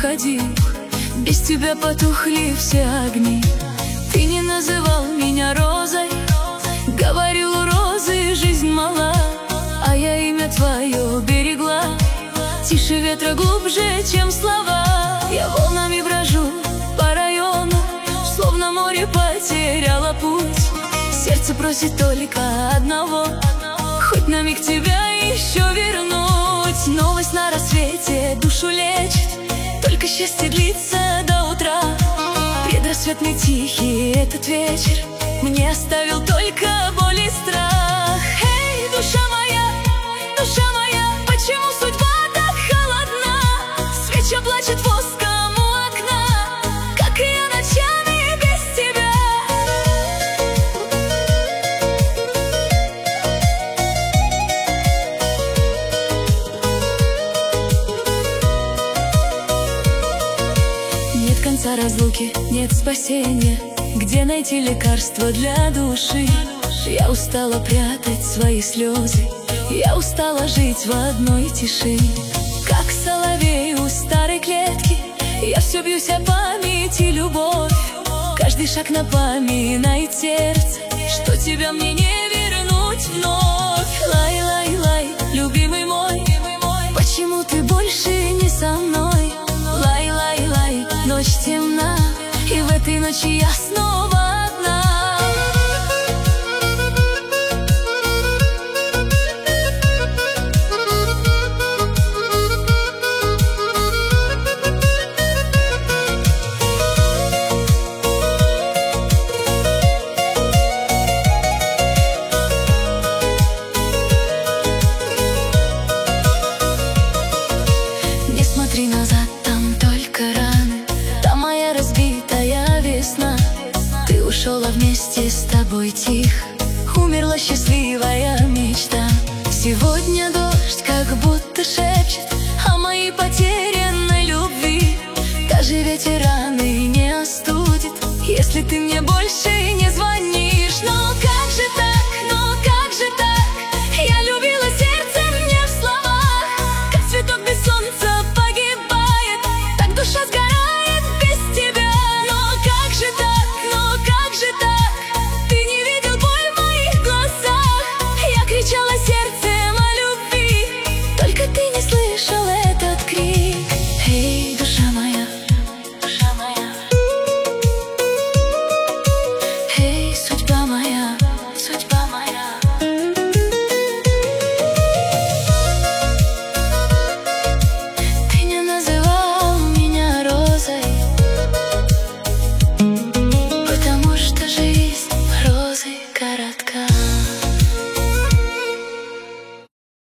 уходи. Без тебя потухли все огни. Ты не называл меня розой, говорил, у розы жизнь мала, а я имя твое берегла. Тише ветра, глубже, чем слова. Я волнами брожу по району, словно море потеряла путь. Сердце просит только одного, хоть на миг тебя еще вернуть. Новость на рассвете душу лечит, только счастье длится до утра. Предрассветный тихий этот вечер мне оставил только боль и страх. Эй, душа моя, почему судьба так холодна? Свеча плачет воском у окна, как и я ночами без тебя. Нет конца разлуки, нет спасения. Где найти лекарство для души? Я устала прятать свои слезы, я устала жить в одной тиши. Как соловей у старой клетки, я все бьюсь о память и любовь. Каждый шаг напоминает сердце, что тебя мне не вернуть вновь. Лай, лай, лай, любимый мой, почему ты больше не со мной? Лай, лай, лай, ночь темна, и в этой ночи я снова одна. Не смотри назад, там только раны, там моя разбитая весна. Ты ушел, а вместе с тобой тихо умерла счастливая мечта. Сегодня дождь как будто шепчет о моей потерянной любви. Даже ветер раны не остудит, если ты мне больше